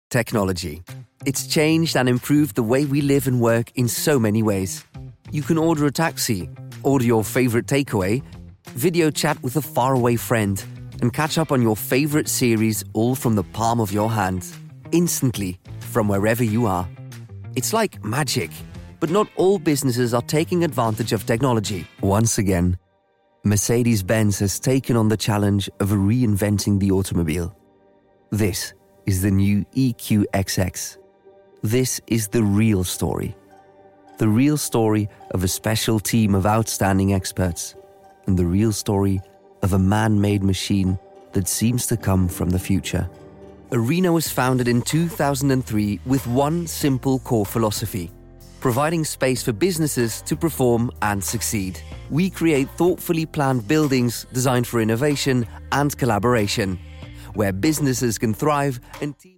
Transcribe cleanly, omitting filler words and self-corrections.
Technology. It's changed and improved the way we live and work in so many ways. You can order a taxi, order your favorite takeaway, video chat with a faraway friend, and catch up on your favorite series all from the palm of your hand, instantly, from wherever you are. It's like magic, but not all businesses are taking advantage of technology. Once again, Mercedes-Benz has taken on the challenge of reinventing the automobile. This is the new EQXX. This is the real story. The real story of a special team of outstanding experts, and the real story of a man-made machine that seems to come from the future. Areno was founded in 2003 with one simple core philosophy: providing space for businesses to perform and succeed. We create thoughtfully planned buildings designed for innovation and collaboration, where businesses can thrive and teams